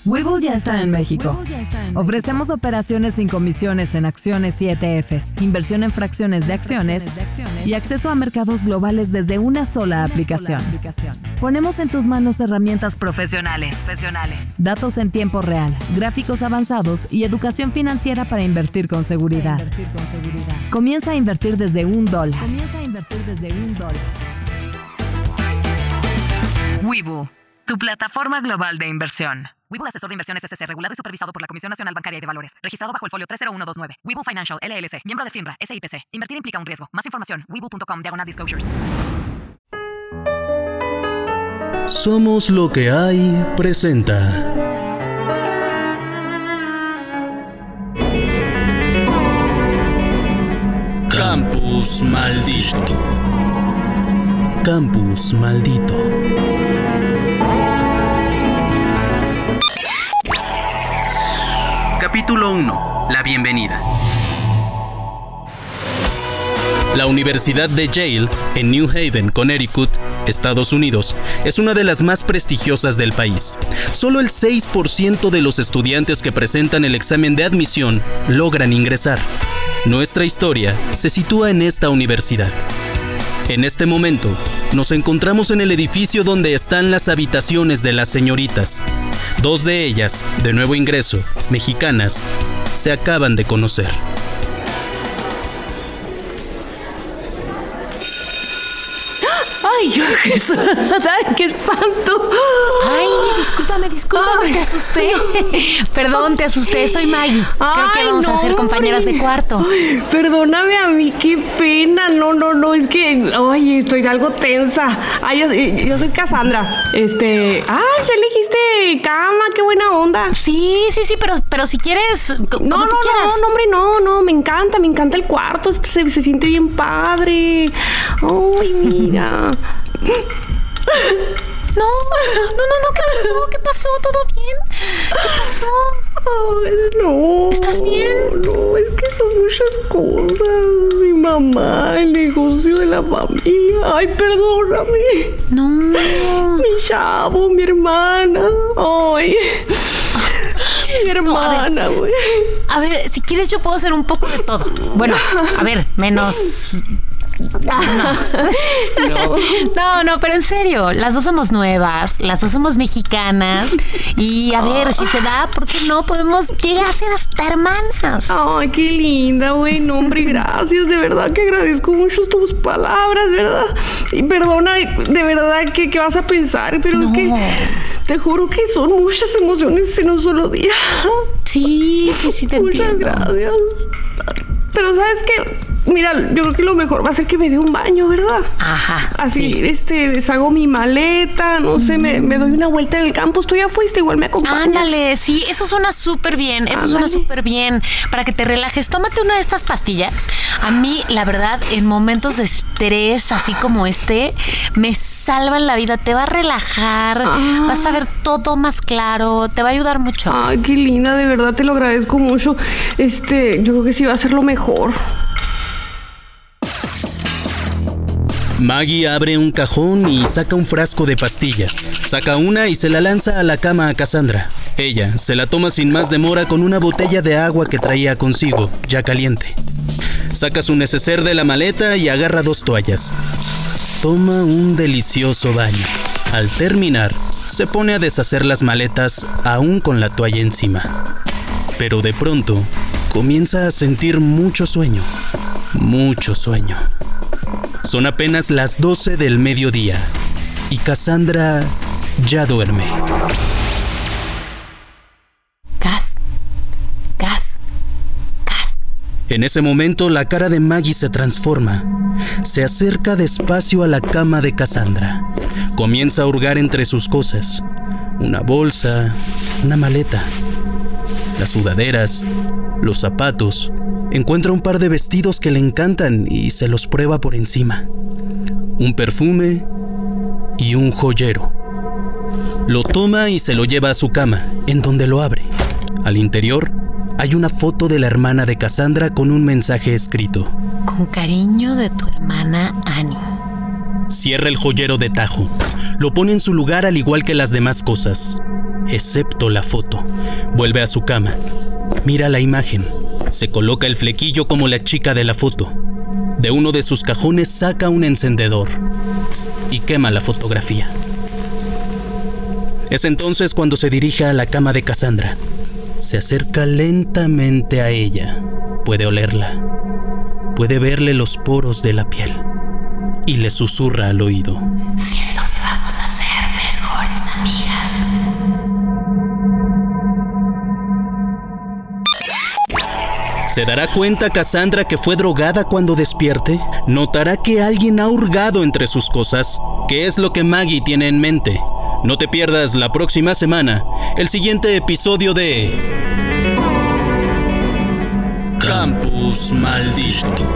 Webull ya está en México. Ofrecemos operaciones sin comisiones en acciones y ETFs, inversión en fracciones de acciones y acceso a mercados globales desde una sola aplicación. Ponemos en tus manos herramientas profesionales, datos en tiempo real, gráficos avanzados y educación financiera para invertir con seguridad. Comienza a invertir desde $1. Webull, tu plataforma global de inversión. Webull Asesor de Inversiones S.C. regulado y supervisado por la Comisión Nacional Bancaria y de Valores. Registrado bajo el folio 30129. Webull Financial, LLC. Miembro de FINRA, SIPC. Invertir implica un riesgo. Más información, webull.com/disclosures. Somos lo que hay presenta. Campus Maldito. Campus Maldito. Capítulo 1. La bienvenida. La Universidad de Yale, en New Haven, Connecticut, Estados Unidos, es una de las más prestigiosas del país. Solo el 6% de los estudiantes que presentan el examen de admisión logran ingresar. Nuestra historia se sitúa en esta universidad. En este momento, nos encontramos en el edificio donde están las habitaciones de las señoritas. Dos de ellas, de nuevo ingreso, mexicanas, se acaban de conocer. ¡Ay, Jesús! ¡Ay, qué espanto! Ay, discúlpame, te asusté. Perdón, te asusté, soy Maggie. Creo que vamos a ser compañeras de cuarto. Ay, perdóname a mí, qué pena. No, es que, ay, estoy algo tensa. Ay, yo soy Cassandra. Ya elegiste cama, qué buena onda. Sí, pero si quieres, como tú quieras. No, me encanta el cuarto, se siente bien padre. Ay, mira. No, ¿qué pasó? ¿Todo bien? ¿Qué pasó? Ay, no. ¿Estás bien? No, es que son muchas cosas. Mi mamá, el negocio de la familia. Ay, perdóname. No. Mi chavo, mi hermana. Ay. Mi hermana, güey. A ver, si quieres yo puedo hacer un poco de todo. Bueno, a ver, menos... No, pero en serio, las dos somos nuevas, las dos somos mexicanas y a ver, si se da, ¿por qué no? Podemos llegar a ser hasta hermanas. Ay, qué linda, güey, no, hombre, gracias, de verdad que agradezco mucho tus palabras, ¿verdad? Y perdona, de verdad, ¿qué vas a pensar? Pero es que te juro que son muchas emociones en un solo día. Sí, te entiendo. Muchas gracias. Pero ¿sabes qué? Mira, yo creo que lo mejor va a ser que me dé un baño, ¿verdad? Ajá. Así, sí. Deshago mi maleta, no sé, me doy una vuelta en el campus. Tú ya fuiste, igual me acompañas. Ándale, sí, eso suena súper bien, para que te relajes. Tómate una de estas pastillas. A mí, la verdad, en momentos de estrés, así como me salvan la vida. Te va a relajar, vas a ver todo más claro, te va a ayudar mucho. Ay, qué linda, de verdad, te lo agradezco mucho. Yo creo que sí va a ser lo mejor. Maggie abre un cajón y saca un frasco de pastillas. Saca una y se la lanza a la cama a Cassandra. Ella se la toma sin más demora con una botella de agua que traía consigo, ya caliente. Saca su neceser de la maleta y agarra 2 toallas. Toma un delicioso baño. Al terminar, se pone a deshacer las maletas aún con la toalla encima. Pero de pronto, comienza a sentir mucho sueño. Son apenas las 12 del mediodía y Cassandra ya duerme. Cass. En ese momento la cara de Maggie se transforma. Se acerca despacio a la cama de Cassandra. Comienza a hurgar entre sus cosas. Una bolsa, una maleta, las sudaderas, los zapatos. Encuentra un par de vestidos que le encantan y se los prueba por encima. Un perfume y un joyero. Lo toma y se lo lleva a su cama, en donde lo abre. Al interior hay una foto de la hermana de Cassandra con un mensaje escrito. Con cariño de tu hermana Annie. Cierra el joyero de tajo. Lo pone en su lugar al igual que las demás cosas, excepto la foto. Vuelve a su cama. Mira la imagen. Se coloca el flequillo como la chica de la foto. De uno de sus cajones saca un encendedor y quema la fotografía. Es entonces cuando se dirige a la cama de Cassandra. Se acerca lentamente a ella. Puede olerla. Puede verle los poros de la piel. Y le susurra al oído. Siento que vamos a ser mejores amigas. ¿Se dará cuenta Cassandra que fue drogada cuando despierte? ¿Notará que alguien ha hurgado entre sus cosas? ¿Qué es lo que Maggie tiene en mente? No te pierdas la próxima semana el siguiente episodio de Campus Maldito.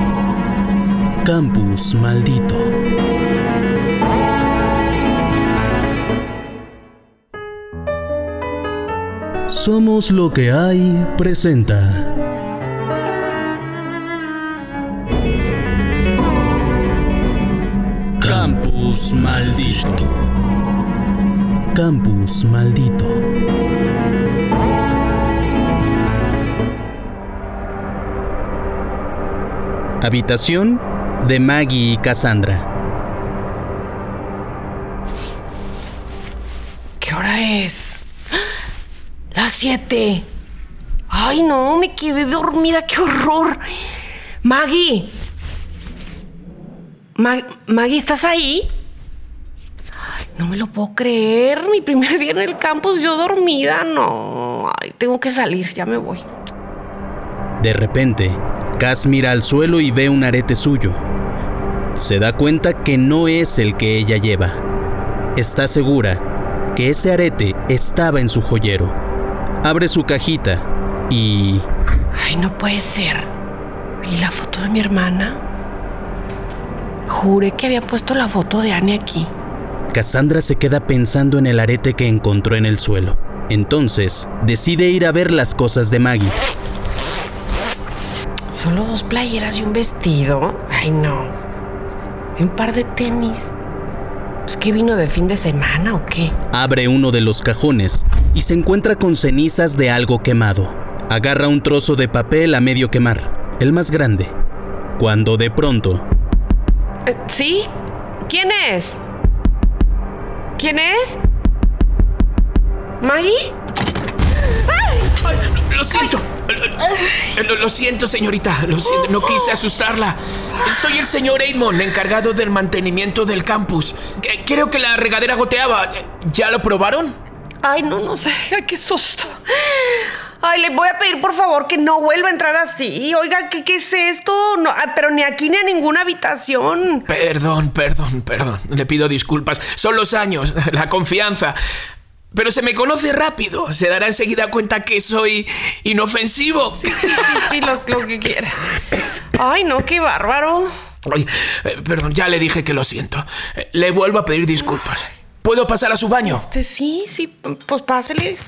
Campus Maldito. Somos lo que hay presenta Campus Maldito. Campus Maldito. Habitación de Maggie y Cassandra. ¿Qué hora es? Las 7. Ay, no, me quedé dormida, qué horror. Maggie. Maggie, ¿estás ahí? Ay, no me lo puedo creer. Mi primer día en el campus, yo dormida. No, ay, tengo que salir, ya me voy. De repente, Cass mira al suelo y ve un arete suyo. Se da cuenta que no es el que ella lleva. Está segura que ese arete estaba en su joyero. Abre su cajita y... Ay, no puede ser. ¿Y la foto de mi hermana? Juré que había puesto la foto de Annie aquí. Cassandra se queda pensando en el arete que encontró en el suelo. Entonces, decide ir a ver las cosas de Maggie. Solo 2 playeras y un vestido. Ay, no. Y un par de tenis. ¿Pues qué vino de fin de semana o qué? Abre uno de los cajones y se encuentra con cenizas de algo quemado. Agarra un trozo de papel a medio quemar, el más grande. Cuando de pronto... ¿Sí? ¿Quién es? ¿Quién es? ¿Maggie? Ay, lo siento. Lo siento, señorita. Lo siento. No quise asustarla. Soy el señor Edmond, encargado del mantenimiento del campus. Creo que la regadera goteaba. ¿Ya lo probaron? Ay, no sé. Ay, qué susto. Ay, le voy a pedir por favor que no vuelva a entrar así. Oiga, ¿qué es esto? No, pero ni aquí ni a ninguna habitación. Perdón. Le pido disculpas. Son los años, la confianza. Pero se me conoce rápido. Se dará enseguida cuenta que soy inofensivo. Sí, lo que quiera. Ay, no, qué bárbaro. Ay, perdón, ya le dije que lo siento. Le vuelvo a pedir disculpas. ¿Puedo pasar a su baño? Sí, pues pásele.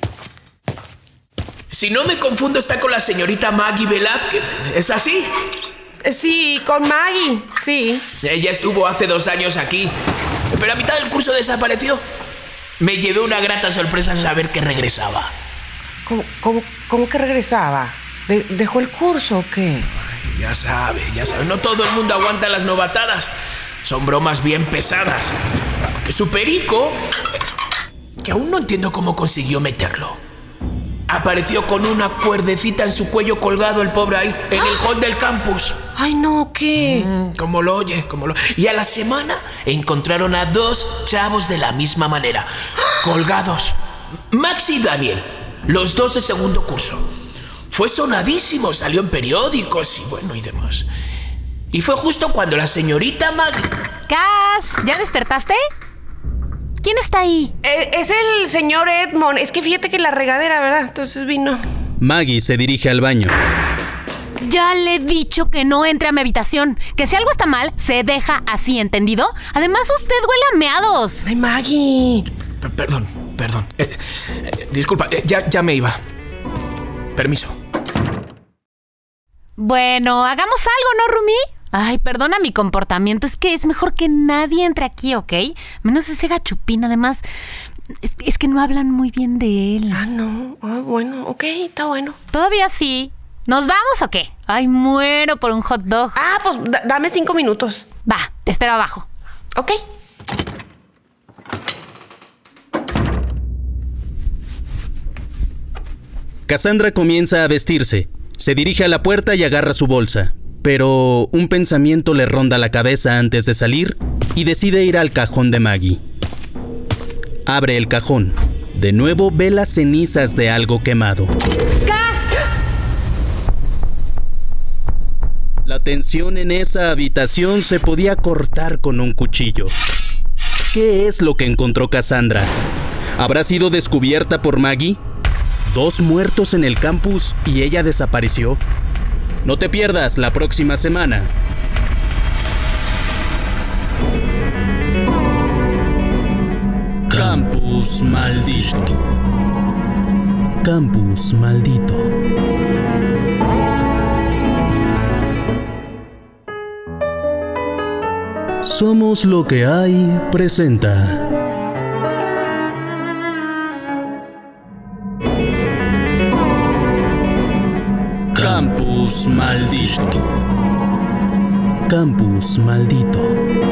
Si no me confundo, está con la señorita Maggie Velázquez. ¿Es así? Sí, con Maggie, sí. Ella estuvo hace 2 años aquí, pero a mitad del curso desapareció. Me llevé una grata sorpresa al saber que regresaba. ¿Cómo que regresaba? ¿Dejó el curso o qué? Ay, ya sabe. No todo el mundo aguanta las novatadas. Son bromas bien pesadas. Su perico, que aún no entiendo cómo consiguió meterlo, apareció con una cuerdecita en su cuello colgado el pobre ahí, en el hall del campus. Ay, no, ¿qué? Como lo oye. Y a la semana encontraron a 2 chavos de la misma manera, colgados. Max y Daniel, los 2 de segundo curso. Fue sonadísimo, salió en periódicos y demás. Y fue justo cuando la señorita Maggie... Cass, ¿ya despertaste? ¿Quién está ahí? Es el señor Edmond. Es que fíjate que la regadera, ¿verdad? Entonces vino. Maggie se dirige al baño. Ya le he dicho que no entre a mi habitación. Que si algo está mal, se deja así, ¿entendido? Además, usted huele a meados. Ay, Maggie. Perdón. Disculpa, ya me iba. Permiso. Bueno, hagamos algo, ¿no, Rumi? Ay, perdona mi comportamiento. Es que es mejor que nadie entre aquí, ¿ok? Menos ese gachupín. Además, es que no hablan muy bien de él. Ah, no. Ah, bueno, ok, está bueno. Todavía sí. ¿Nos vamos o qué? Ay, muero por un hot dog. Ah, pues dame 5 minutos. Va, te espero abajo. Ok. Cassandra comienza a vestirse. Se dirige a la puerta y agarra su bolsa. Pero un pensamiento le ronda la cabeza antes de salir y decide ir al cajón de Maggie. Abre el cajón. De nuevo ve las cenizas de algo quemado. ¡Cas! La tensión en esa habitación se podía cortar con un cuchillo. ¿Qué es lo que encontró Cassandra? ¿Habrá sido descubierta por Maggie? 2 muertos en el campus y ella desapareció. No te pierdas la próxima semana. Campus maldito. Campus maldito. Somos lo que hay presenta. Campus maldito. Campus maldito.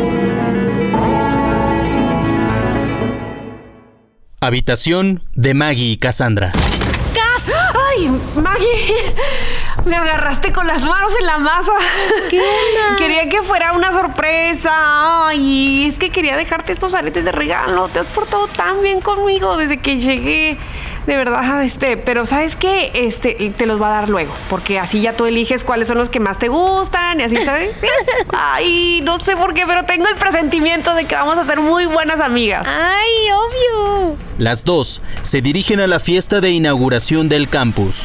Habitación de Maggie y Cassandra. ¡Ay, Maggie! Me agarraste con las manos en la masa. ¿Qué onda? Quería que fuera una sorpresa. Ay, es que quería dejarte estos aretes de regalo. Te has portado tan bien conmigo desde que llegué. De verdad, pero ¿sabes qué? Te los va a dar luego, porque así ya tú eliges cuáles son los que más te gustan y así, ¿sabes? ¿Sí? Ay, no sé por qué, pero tengo el presentimiento de que vamos a ser muy buenas amigas. ¡Ay, obvio! Las dos se dirigen a la fiesta de inauguración del campus.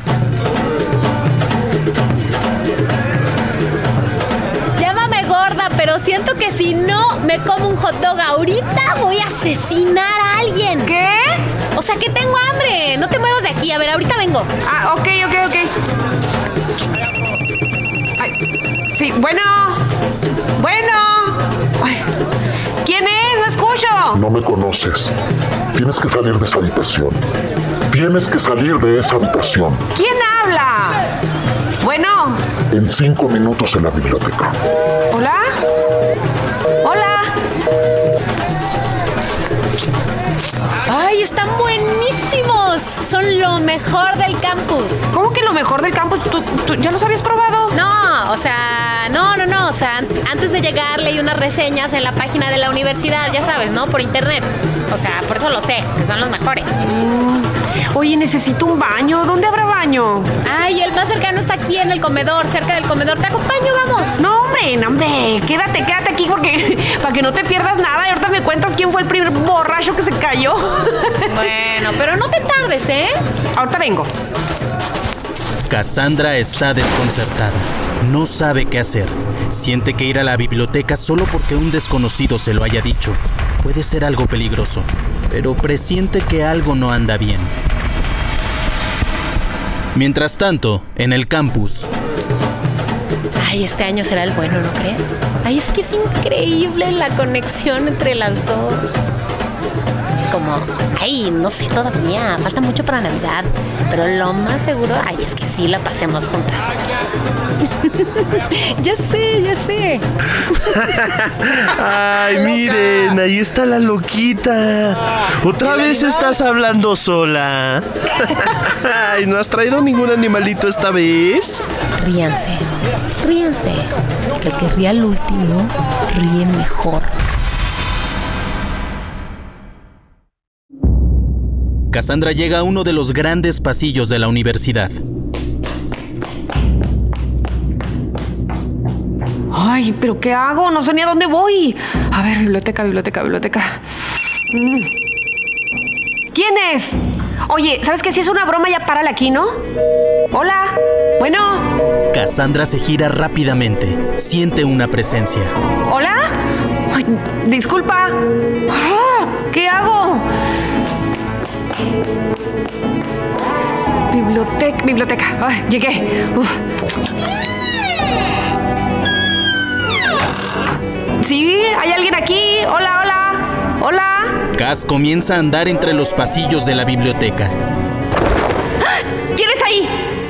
Llámame gorda, pero siento que si no me como un hot dog ahorita voy a asesinar a alguien. ¿Qué? O sea que tengo hambre. No te muevas de aquí. A ver, ahorita vengo. Ah, ok. Ay, sí, bueno. Ay, ¿quién es? No escucho. No me conoces. Tienes que salir de esa habitación. Tienes que salir de esa habitación. ¿Quién habla? Bueno. En 5 minutos en la biblioteca. ¿Hola? ¡Ay, están buenísimos! Son lo mejor del campus. ¿Cómo que lo mejor del campus? ¿Tú ya los habías probado? No, o sea, no. O sea, antes de llegar leí unas reseñas en la página de la universidad, ya sabes, ¿no? Por internet. O sea, por eso lo sé, que son los mejores. Oye, necesito un baño. ¿Dónde habrá baño? Ay, el más cercano está aquí en el comedor, cerca del comedor. ¿Te acompaño? Vamos. No, hombre. Quédate aquí porque para que no te pierdas nada. Y ahorita me cuentas quién fue el primer borracho que se cayó. Bueno, pero no te tardes, ¿eh? Ahorita vengo. Cassandra está desconcertada. No sabe qué hacer. Siente que ir a la biblioteca solo porque un desconocido se lo haya dicho puede ser algo peligroso, pero presiente que algo no anda bien. Mientras tanto, en el campus... Ay, este año será el bueno, ¿no crees? Ay, es que es increíble la conexión entre las dos. Como, ay, no sé todavía, falta mucho para Navidad, pero lo más seguro, ay, es que sí la pasemos juntas. Ya sé. Ay, miren, ahí está la loquita. ¿Otra vez estás hablando sola? Ay, ¿no has traído ningún animalito esta vez? Ríanse, que el que ríe al último, ríe mejor. Cassandra llega a uno de los grandes pasillos de la universidad. Ay, ¿pero qué hago? No sé ni a dónde voy. A ver, biblioteca. ¿Quién es? Oye, ¿sabes qué? Si es una broma, ya párale aquí, ¿no? Hola. Bueno. Cassandra se gira rápidamente. Siente una presencia. ¿Hola? Ay, disculpa. ¿Qué hago? Biblioteca. Ay, llegué. Sí, hay alguien aquí. Hola, hola. Hola. Cass comienza a andar entre los pasillos de la biblioteca. ¿Quién está ahí?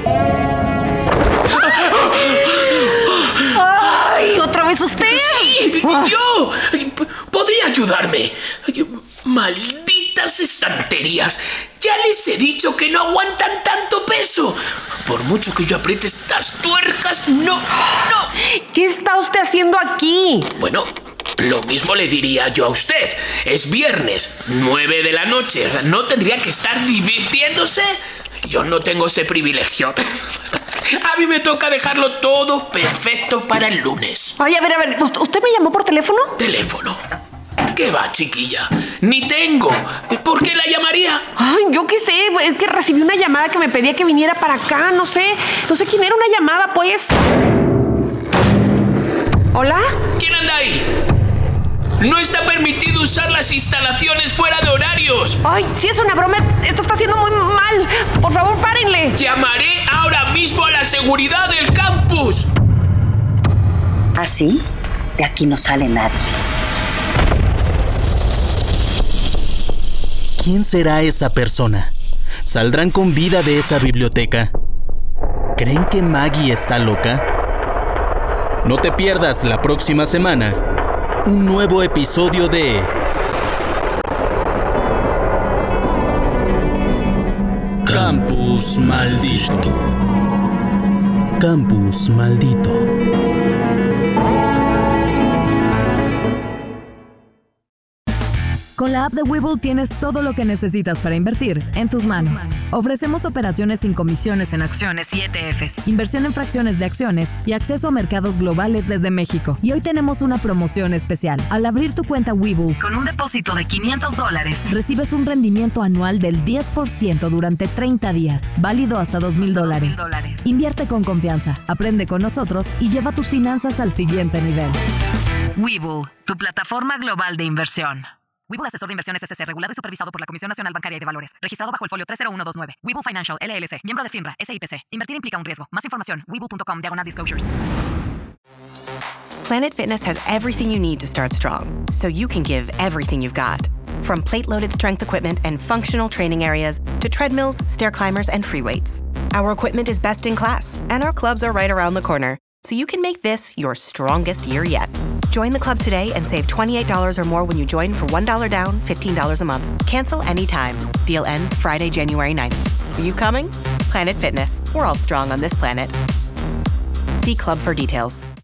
¡Ay! ¿Otra vez usted? Sí, yo. ¿Podría ayudarme? Ay, malditas estanterías. Ya les he dicho que no aguantan tanto peso. Por mucho que yo apriete estas tuercas, no. ¿Qué está usted haciendo aquí? Bueno, lo mismo le diría yo a usted. Es viernes, 9 de la noche. ¿No tendría que estar divirtiéndose? Yo no tengo ese privilegio. A mí me toca dejarlo todo perfecto para el lunes. Ay, a ver, ¿usted me llamó por teléfono? ¿Teléfono? ¿Qué va, chiquilla? Ni tengo. ¿Por qué la llamaría? Ay, yo qué sé. Es que recibí una llamada que me pedía que viniera para acá. No sé quién era una llamada, pues. ¿Hola? ¿Quién anda ahí? No está permitido usar las instalaciones fuera de horarios. Ay, sí es una broma. Esto está haciendo muy mal. Por favor, párenle. Llamaré ahora mismo a la seguridad del campus. Así, de aquí no sale nadie. ¿Quién será esa persona? ¿Saldrán con vida de esa biblioteca? ¿Creen que Maggie está loca? No te pierdas la próxima semana un nuevo episodio de Campus Maldito. Campus Maldito. Con la app de Webull tienes todo lo que necesitas para invertir en tus manos. Ofrecemos operaciones sin comisiones en acciones y ETFs, inversión en fracciones de acciones y acceso a mercados globales desde México. Y hoy tenemos una promoción especial. Al abrir tu cuenta Webull con un depósito de $500, recibes un rendimiento anual del 10% durante 30 días, válido hasta $2,000. Invierte con confianza, aprende con nosotros y lleva tus finanzas al siguiente nivel. Webull, tu plataforma global de inversión. Webull Asesor de Inversiones S.C. regulado y supervisado por la Comisión Nacional Bancaria y de Valores. Registrado bajo el folio 30129. Webull Financial, LLC. Miembro de FINRA, SIPC. Invertir implica un riesgo. Más información, webull.com/disclosures. Planet Fitness has everything you need to start strong, so you can give everything you've got. From plate-loaded strength equipment and functional training areas to treadmills, stair climbers, and free weights. Our equipment is best in class, and our clubs are right around the corner, so you can make this your strongest year yet. Join the club today and save $28 or more when you join for $1 down, $15 a month. Cancel anytime. Deal ends Friday, January 9th. Are you coming? Planet Fitness. We're all strong on this planet. See club for details.